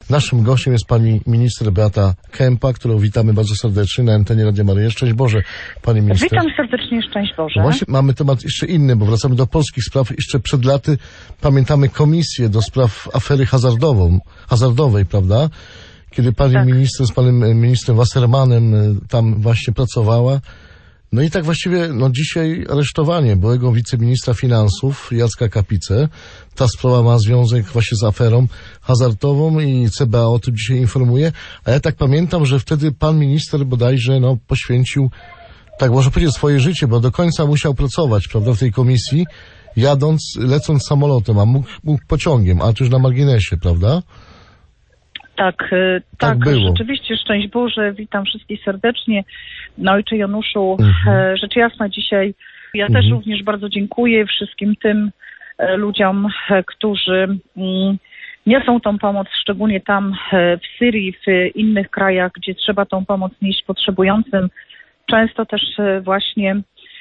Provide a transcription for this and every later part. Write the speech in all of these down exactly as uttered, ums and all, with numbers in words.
Naszym gościem jest pani minister Beata Kempa, którą witamy bardzo serdecznie na antenie Radia Maryja. Szczęść Boże, pani minister. Witam serdecznie, szczęść Boże. No właśnie mamy temat jeszcze inny, bo wracamy do polskich spraw. Jeszcze przed laty pamiętamy komisję do spraw afery hazardową, hazardowej, prawda? Kiedy pani tak. minister z panem ministrem Wassermanem tam właśnie pracowała. No i tak właściwie, no dzisiaj aresztowanie byłego wiceministra finansów Jacka Kapicę. Ta sprawa ma związek właśnie z aferą hazardową i C B A o tym dzisiaj informuje. A ja tak pamiętam, że wtedy pan minister bodajże, no, poświęcił, tak można powiedzieć, swoje życie, bo do końca musiał pracować, prawda, w tej komisji, jadąc, lecąc samolotem, a mógł, mógł pociągiem, a to już na marginesie, prawda? Tak, tak, tak było. Rzeczywiście, szczęść Boże, witam wszystkich serdecznie. No, Ojcze Januszu, Mhm. rzecz jasna dzisiaj, ja Mhm. też również bardzo dziękuję wszystkim tym ludziom, którzy niosą tą pomoc, szczególnie tam w Syrii, w innych krajach, gdzie trzeba tą pomoc nieść potrzebującym. Często też właśnie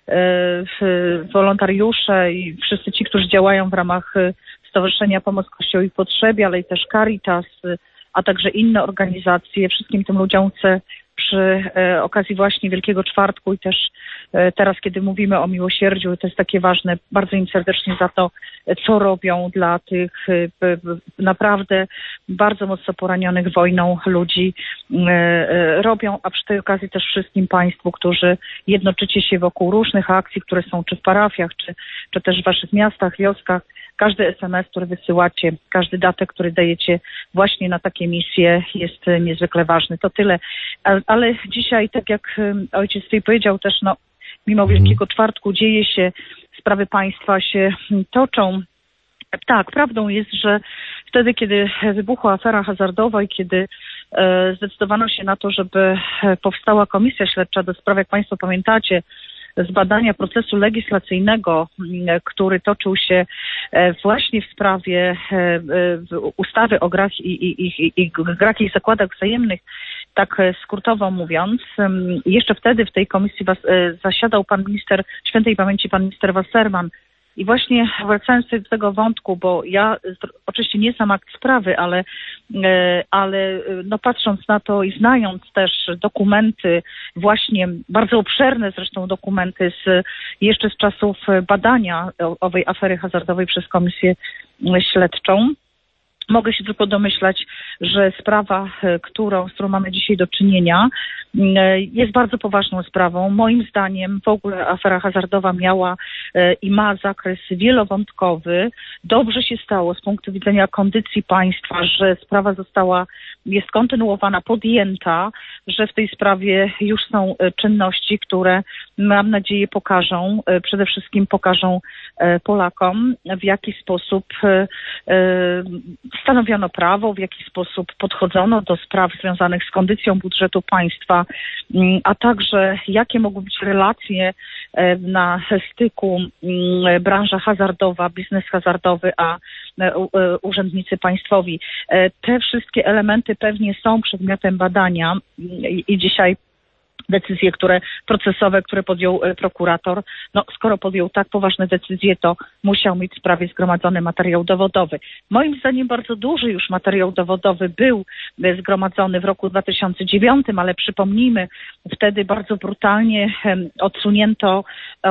wolontariusze i wszyscy ci, którzy działają w ramach Stowarzyszenia Pomoc Kościołowi w Potrzebie, ale i też Caritas, a także inne organizacje. Wszystkim tym ludziom chcę przy e, okazji właśnie Wielkiego Czwartku i też e, teraz, kiedy mówimy o miłosierdziu, to jest takie ważne, bardzo im serdecznie za to, co robią dla tych e, b, naprawdę bardzo mocno poranionych wojną ludzi. E, e, robią, a przy tej okazji też wszystkim Państwu, którzy jednoczycie się wokół różnych akcji, które są czy w parafiach, czy, czy też w Waszych miastach, wioskach. Każdy es em es, który wysyłacie, każdy datek, który dajecie właśnie na takie misje, jest niezwykle ważny. To tyle. Ale dzisiaj, tak jak ojciec tutaj powiedział też, no, mimo Wielkiego Czwartku dzieje się, sprawy państwa się toczą. Tak, prawdą jest, że wtedy, kiedy wybuchła afera hazardowa i kiedy e, zdecydowano się na to, żeby powstała komisja śledcza do spraw, jak Państwo pamiętacie, zbadania procesu legislacyjnego, który toczył się właśnie w sprawie ustawy o grach i, i, i, i grach i zakładach wzajemnych, tak skrótowo mówiąc. Jeszcze wtedy w tej komisji zasiadał pan minister, świętej pamięci pan minister Wasserman. I właśnie wracając do tego wątku, bo ja oczywiście nie znam akt sprawy, ale, ale no patrząc na to i znając też dokumenty, właśnie bardzo obszerne zresztą dokumenty z, jeszcze z czasów badania owej afery hazardowej przez komisję śledczą, mogę się tylko domyślać, że sprawa, którą, z którą mamy dzisiaj do czynienia, jest bardzo poważną sprawą. Moim zdaniem w ogóle afera hazardowa miała i ma zakres wielowątkowy. Dobrze się stało z punktu widzenia kondycji państwa, że sprawa została, jest kontynuowana, podjęta, że w tej sprawie już są czynności, które mam nadzieję pokażą, przede wszystkim pokażą Polakom, w jaki sposób stanowiono prawo, w jaki sposób podchodzono do spraw związanych z kondycją budżetu państwa, a także jakie mogą być relacje na styku branża hazardowa, biznes hazardowy, a urzędnicy państwowi. Te wszystkie elementy pewnie są przedmiotem badania i dzisiaj decyzje, które procesowe, które podjął prokurator. No, skoro podjął tak poważne decyzje, to musiał mieć w sprawie zgromadzony materiał dowodowy. Moim zdaniem bardzo duży już materiał dowodowy był zgromadzony w roku dwa tysiące dziewiątym, ale przypomnijmy, wtedy bardzo brutalnie odsunięto,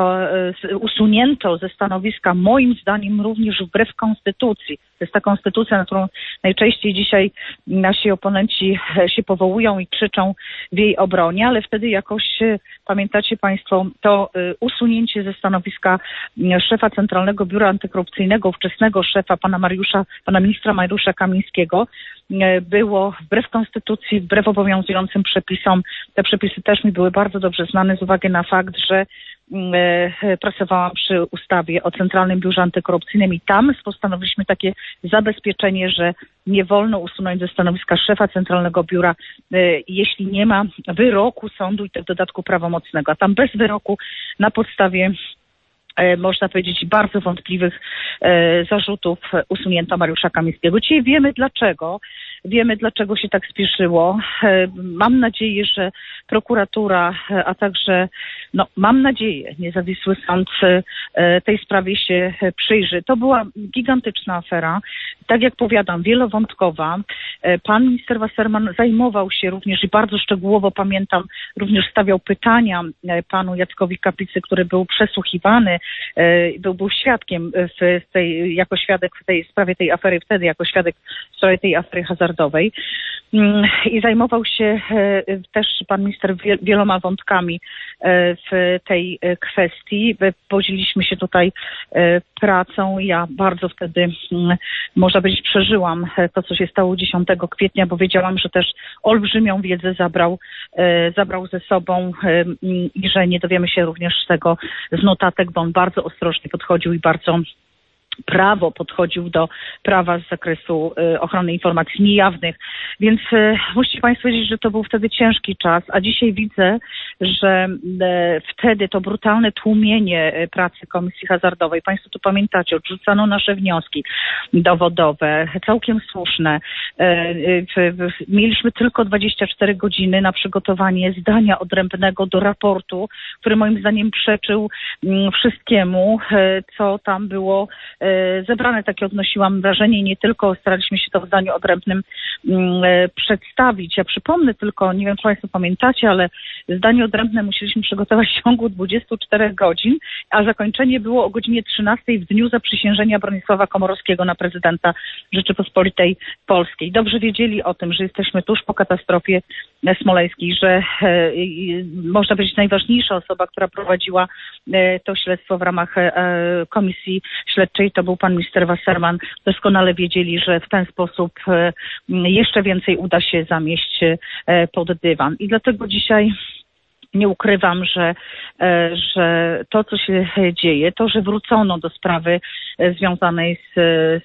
usunięto ze stanowiska, moim zdaniem również wbrew konstytucji. To jest ta konstytucja, na którą najczęściej dzisiaj nasi oponenci się powołują i krzyczą w jej obronie, ale wtedy jakoś, pamiętacie Państwo, to usunięcie ze stanowiska szefa Centralnego Biura Antykorupcyjnego, ówczesnego szefa, pana Mariusza, pana ministra Mariusza Kamińskiego, było wbrew konstytucji, wbrew obowiązującym przepisom. Te przepisy też mi były bardzo dobrze znane z uwagi na fakt, że pracowałam przy ustawie o Centralnym Biurze Antykorupcyjnym i tam postanowiliśmy takie zabezpieczenie, że nie wolno usunąć ze stanowiska szefa Centralnego Biura, jeśli nie ma wyroku sądu i to w dodatku prawomocnego. A tam bez wyroku na podstawie można powiedzieć, bardzo wątpliwych e, zarzutów usunięto Mariusza Kamińskiego. Dzisiaj wiemy dlaczego. Wiemy, dlaczego się tak spieszyło. E, mam nadzieję, że prokuratura, a także no mam nadzieję, niezawisły sąd tej sprawie się przyjrzy. To była gigantyczna afera, tak jak powiadam, wielowątkowa. Pan minister Wasserman zajmował się również i bardzo szczegółowo pamiętam, również stawiał pytania panu Jackowi Kaplicy, który był przesłuchiwany, był, był świadkiem w tej, jako świadek w tej sprawie tej afery, wtedy jako świadek w sprawie tej afery hazardowej. I zajmował się też pan minister wieloma wątkami w tej kwestii. Podzieliliśmy się tutaj pracą. Ja bardzo wtedy, można powiedzieć, przeżyłam to, co się stało dziesiątego kwietnia, bo wiedziałam, że też olbrzymią wiedzę zabrał, zabrał ze sobą i że nie dowiemy się również z tego z notatek, bo on bardzo ostrożnie podchodził i bardzo prawo podchodził do prawa z zakresu y, ochrony informacji niejawnych. Więc y, musicie Państwo wiedzieć, że to był wtedy ciężki czas, a dzisiaj widzę, że y, wtedy to brutalne tłumienie y, pracy Komisji Hazardowej, Państwo tu pamiętacie, odrzucano nasze wnioski dowodowe, całkiem słuszne. Y, y, y, mieliśmy tylko dwadzieścia cztery godziny na przygotowanie zdania odrębnego do raportu, który moim zdaniem przeczył y, wszystkiemu, y, co tam było y, zebrane. Takie odnosiłam wrażenie, nie tylko staraliśmy się to w zdaniu odrębnym um, przedstawić. Ja przypomnę tylko, nie wiem, czy Państwo pamiętacie, ale zdanie odrębne musieliśmy przygotować w ciągu dwudziestu czterech godzin, a zakończenie było o godzinie trzynastej w dniu zaprzysiężenia Bronisława Komorowskiego na prezydenta Rzeczypospolitej Polskiej. Dobrze wiedzieli o tym, że jesteśmy tuż po katastrofie smoleńskiej, że e, można powiedzieć najważniejsza osoba, która prowadziła e, to śledztwo w ramach e, komisji śledczej, to był pan minister Wasserman. Doskonale wiedzieli, że w ten sposób e, jeszcze więcej uda się zamieść e, pod dywan. I dlatego dzisiaj nie ukrywam, że, że to, co się dzieje, to, że wrócono do sprawy związanej z,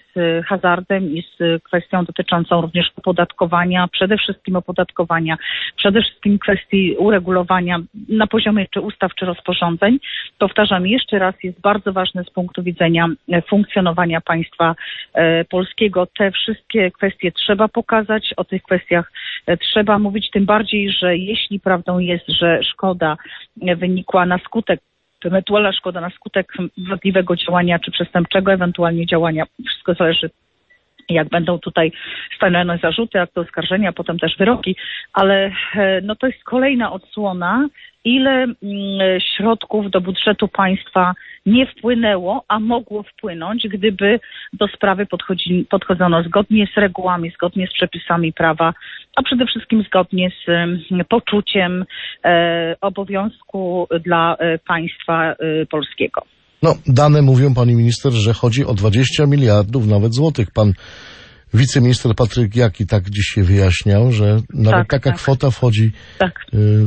z hazardem i z kwestią dotyczącą również opodatkowania, przede wszystkim opodatkowania, przede wszystkim kwestii uregulowania na poziomie czy ustaw, czy rozporządzeń, powtarzam jeszcze raz, jest bardzo ważne z punktu widzenia funkcjonowania państwa polskiego. Te wszystkie kwestie trzeba pokazać, o tych kwestiach trzeba mówić, tym bardziej, że jeśli prawdą jest, że szkoda wynikła na skutek, ewentualna szkoda na skutek wadliwego działania czy przestępczego ewentualnie działania, wszystko zależy, jak będą tutaj stawiane zarzuty, akty oskarżenia, potem też wyroki, ale no to jest kolejna odsłona, ile mm, środków do budżetu państwa nie wpłynęło, a mogło wpłynąć, gdyby do sprawy podchodzi, podchodzono zgodnie z regułami, zgodnie z przepisami prawa, a przede wszystkim zgodnie z y, poczuciem e, obowiązku dla e, państwa e, polskiego. No, dane mówią, pani minister, że chodzi o dwadzieścia miliardów nawet złotych. Pan wiceminister Patryk Jaki tak dzisiaj wyjaśniał, że nawet tak, taka tak. kwota wchodzi, tak.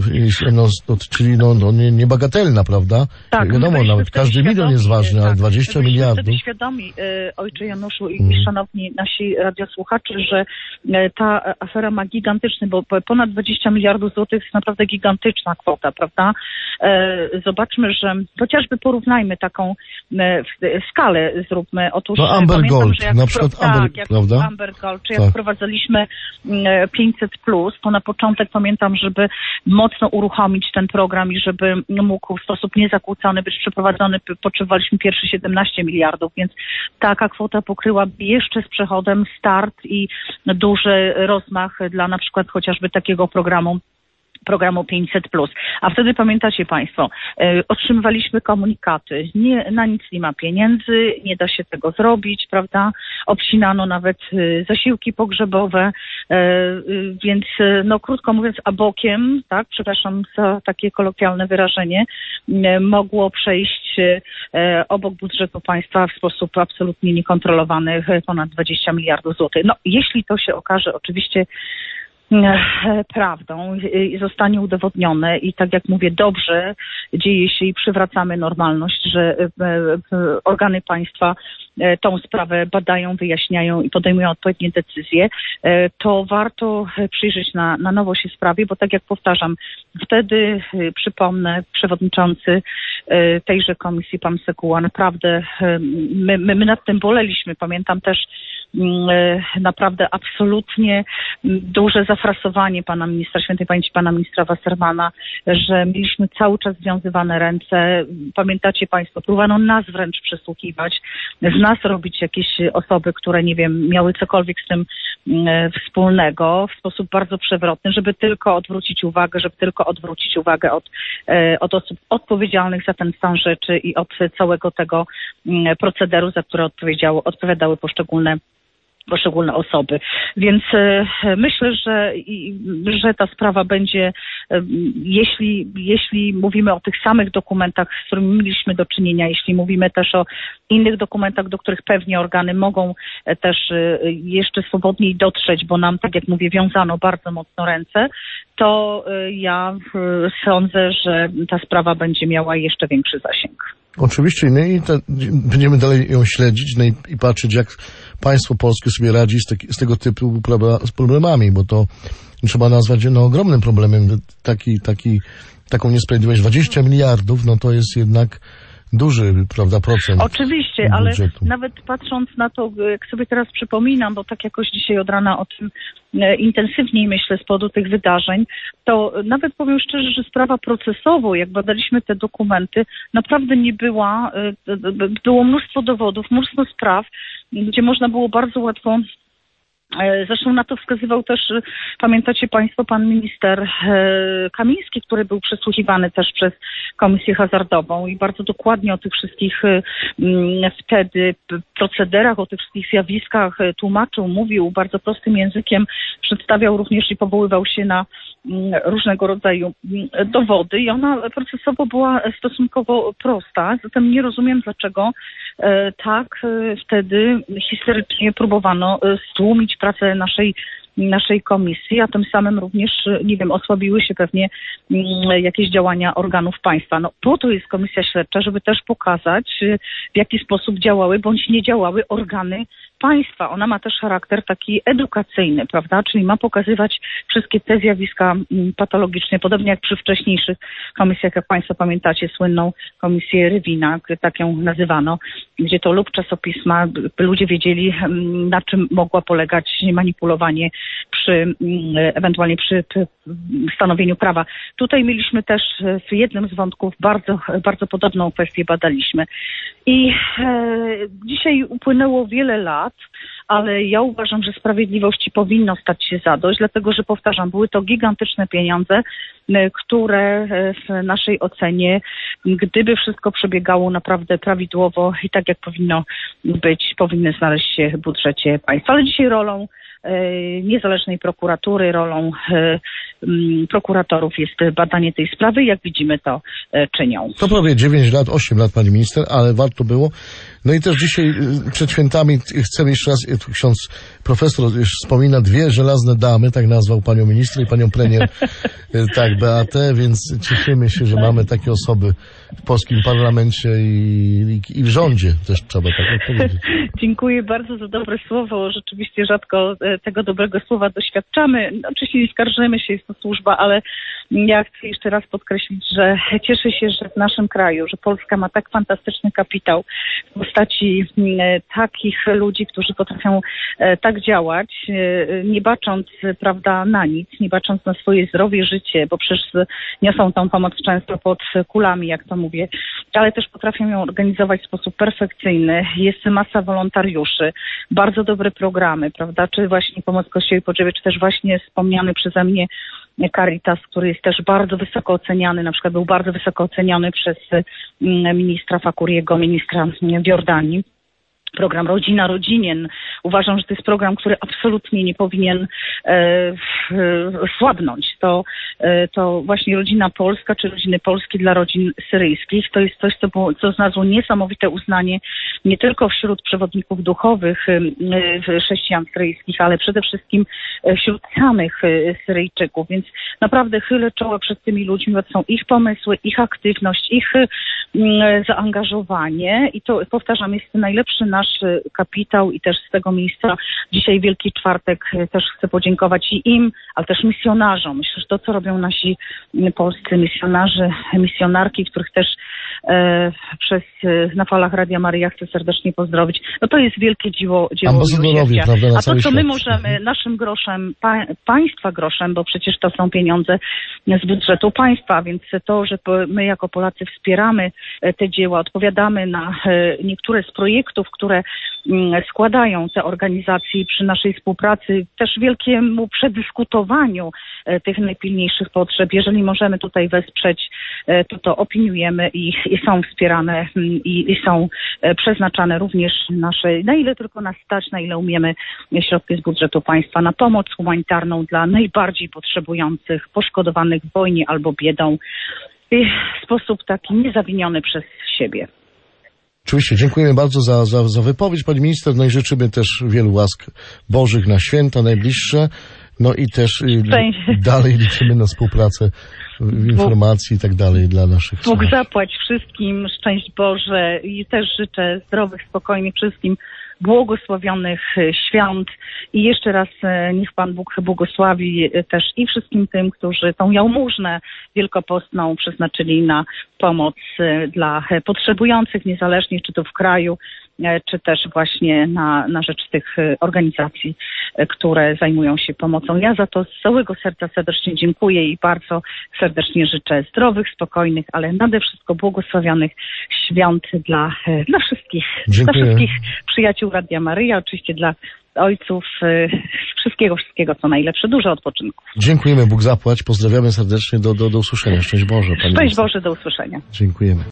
y, no, czyli no, no nie, niebagatelna, prawda? Tak, wiadomo, nawet każdy milion jest ważny, tak, ale dwadzieścia miliardów. Byliśmy świadomi, y, ojcze Januszu i mm. szanowni nasi radiosłuchacze, że y, ta afera ma gigantyczny, bo ponad dwadzieścia miliardów złotych jest naprawdę gigantyczna kwota, prawda? Y, zobaczmy, że chociażby porównajmy taką y, skalę, zróbmy. Otóż no Amber pamiętam, Gold, że jak na przykład pro, Amber, tak, jak prawda? Amber Gold, czy jak tak. wprowadzaliśmy pięćset plus, to na początek pamiętam, żeby mocno uruchomić ten program i żeby mógł w sposób niezakłócony być przeprowadzony, potrzebowaliśmy pierwsze siedemnaście miliardów, więc taka kwota pokryłaby jeszcze z przechodem start i duży rozmach dla na przykład chociażby takiego programu programu pięćset plus. A wtedy pamiętacie Państwo, y, otrzymywaliśmy komunikaty, nie, na nic nie ma pieniędzy, nie da się tego zrobić, prawda? Obcinano nawet y, zasiłki pogrzebowe, y, y, więc y, no krótko mówiąc, a bokiem, tak, przepraszam za takie kolokwialne wyrażenie, y, mogło przejść y, obok budżetu państwa w sposób absolutnie niekontrolowany ponad dwadzieścia miliardów złotych. No jeśli to się okaże oczywiście prawdą i zostanie udowodnione i tak jak mówię, dobrze dzieje się i przywracamy normalność, że organy państwa tą sprawę badają, wyjaśniają i podejmują odpowiednie decyzje, to warto przyjrzeć na, na nowo się sprawie, bo tak jak powtarzam, wtedy, przypomnę, przewodniczący tejże komisji, pan Sekuła, naprawdę my, my, my nad tym boleliśmy. Pamiętam też naprawdę absolutnie duże zafrasowanie pana ministra, świętej pamięci pana ministra Wassermana, że mieliśmy cały czas związywane ręce. Pamiętacie państwo, próbowano nas wręcz przesłuchiwać, z nas robić jakieś osoby, które, nie wiem, miały cokolwiek z tym wspólnego w sposób bardzo przewrotny, żeby tylko odwrócić uwagę, żeby tylko odwrócić uwagę od, od osób odpowiedzialnych za ten stan rzeczy i od całego tego procederu, za które odpowiedziało, odpowiadały poszczególne poszczególne osoby. Więc e, myślę, że, i, że ta sprawa będzie, e, jeśli, jeśli mówimy o tych samych dokumentach, z którymi mieliśmy do czynienia, jeśli mówimy też o innych dokumentach, do których pewnie organy mogą e, też e, jeszcze swobodniej dotrzeć, bo nam, tak jak mówię, wiązano bardzo mocno ręce, to e, ja e, sądzę, że ta sprawa będzie miała jeszcze większy zasięg. Oczywiście, no i te, będziemy dalej ją śledzić, no i, i patrzeć, jak państwo polskie sobie radzi z, te, z tego typu z problemami, bo to trzeba nazwać no, ogromnym problemem. Taki, taki, taką niesprawiedliwość dwadzieścia miliardów, no to jest jednak duży, prawda, procent. Oczywiście, ale nawet patrząc na to, jak sobie teraz przypominam, bo tak jakoś dzisiaj od rana o tym e, intensywniej myślę z powodu tych wydarzeń, to nawet powiem szczerze, że sprawa procesowo, jak badaliśmy te dokumenty, naprawdę nie była, e, było mnóstwo dowodów, mnóstwo spraw, gdzie można było bardzo łatwo. Zresztą na to wskazywał też, pamiętacie państwo, pan minister Kamiński, który był przesłuchiwany też przez Komisję Hazardową i bardzo dokładnie o tych wszystkich wtedy procederach, o tych wszystkich zjawiskach tłumaczył, mówił bardzo prostym językiem, przedstawiał również i powoływał się na różnego rodzaju dowody i ona procesowo była stosunkowo prosta, zatem nie rozumiem, dlaczego tak wtedy historycznie próbowano stłumić pracę naszej naszej komisji, a tym samym również, nie wiem, osłabiły się pewnie jakieś działania organów państwa. No po to jest komisja śledcza, żeby też pokazać, w jaki sposób działały bądź nie działały organy państwa. Ona ma też charakter taki edukacyjny, prawda? Czyli ma pokazywać wszystkie te zjawiska patologiczne, podobnie jak przy wcześniejszych komisjach, jak państwo pamiętacie, słynną komisję Rywina, tak ją nazywano, gdzie to lub czasopisma, by ludzie wiedzieli, na czym mogła polegać manipulowanie przy, ewentualnie przy, przy stanowieniu prawa. Tutaj mieliśmy też w jednym z wątków bardzo, bardzo podobną kwestię badaliśmy. I e, dzisiaj upłynęło wiele lat, ale ja uważam, że sprawiedliwości powinno stać się zadość, dlatego że, powtarzam, były to gigantyczne pieniądze, które w naszej ocenie, gdyby wszystko przebiegało naprawdę prawidłowo i tak jak powinno być, powinny znaleźć się w budżecie państwa. Ale dzisiaj rolą niezależnej prokuratury, rolą prokuratorów jest badanie tej sprawy. Jak widzimy, to czynią. To prawie dziewięć lat, osiem lat, pani minister, ale warto było. No i też dzisiaj przed świętami chcemy jeszcze raz, ksiądz profesor już wspomina dwie żelazne damy, tak nazwał panią minister i panią premier, tak, Beatę, więc cieszymy się, że mamy takie osoby w polskim parlamencie i, i, i w rządzie też trzeba tak powiedzieć. Dziękuję bardzo za dobre słowo. Rzeczywiście rzadko tego dobrego słowa doświadczamy. Oczywiście nie skarżymy się, jest to służba, ale ja chcę jeszcze raz podkreślić, że cieszę się, że w naszym kraju, że Polska ma tak fantastyczny kapitał w postaci takich ludzi, którzy potrafią tak działać, nie bacząc, prawda, na nic, nie bacząc na swoje zdrowie, życie, bo przecież niosą tą pomoc często pod kulami, jak to mówię, ale też potrafią ją organizować w sposób perfekcyjny. Jest masa wolontariuszy, bardzo dobre programy, prawda, czy właśnie Pomoc Kościołowi Pogrzebie, czy też właśnie wspomniany przeze mnie Caritas, który jest też bardzo wysoko oceniany, na przykład był bardzo wysoko oceniany przez ministra Fakuriego, ministra w Jordanii. Program Rodzina Rodzinien. Uważam, że to jest program, który absolutnie nie powinien e, słabnąć. To, e, to właśnie Rodzina Polska, czy Rodziny Polskie dla rodzin syryjskich, to jest coś, co, było, co znalazło niesamowite uznanie nie tylko wśród przewodników duchowych e, chrześcijan syryjskich, ale przede wszystkim wśród samych Syryjczyków. Więc naprawdę chylę czoła przed tymi ludźmi, bo to są ich pomysły, ich aktywność, ich e, zaangażowanie i to, powtarzam, jest najlepszy nasz kapitał i też z tego miejsca dzisiaj Wielki Czwartek też chcę podziękować i im, ale też misjonarzom. Myślę, że to, co robią nasi polscy misjonarze, misjonarki, których też e, przez e, na falach Radia Maryja chcę serdecznie pozdrowić. No to jest wielkie dzieło, dzieło Ambasadorowie, miłosierdzia. prawda, na A to, cały co my świat. możemy naszym groszem, pa, państwa groszem, bo przecież to są pieniądze z budżetu państwa, więc to, że my jako Polacy wspieramy te dzieła, odpowiadamy na niektóre z projektów, które składają te organizacje przy naszej współpracy, też wielkiemu przedyskutowaniu tych najpilniejszych potrzeb. Jeżeli możemy tutaj wesprzeć, to to opiniujemy i, i są wspierane i, i są przeznaczane również nasze, na ile tylko nas stać, na ile umiemy, środki z budżetu państwa na pomoc humanitarną dla najbardziej potrzebujących, poszkodowanych w wojnie albo biedą w sposób taki niezawiniony przez siebie. Oczywiście, dziękujemy bardzo za, za, za wypowiedź, pani minister, no i życzymy też wielu łask bożych na święta najbliższe, no i też Szczęść. dalej liczymy na współpracę w informacji i tak dalej dla naszych Bóg zapłać wszystkim, szczęść Boże i też życzę zdrowych, spokojnych wszystkim, błogosławionych świąt i jeszcze raz niech Pan Bóg błogosławi też i wszystkim tym, którzy tą jałmużnę wielkopostną przeznaczyli na pomoc dla potrzebujących, niezależnie czy to w kraju, czy też właśnie na, na rzecz tych organizacji, które zajmują się pomocą. Ja za to z całego serca serdecznie dziękuję i bardzo serdecznie życzę zdrowych, spokojnych, ale nade wszystko błogosławionych świąt dla, dla wszystkich, dla wszystkich przyjaciół Radia Maryja, oczywiście dla ojców, wszystkiego, wszystkiego co najlepsze, dużo odpoczynku. Dziękujemy, Bóg zapłać, pozdrawiamy serdecznie, do, do, do usłyszenia. Szczęść Boże. Pani Szczęść Boże, do usłyszenia. Dziękujemy.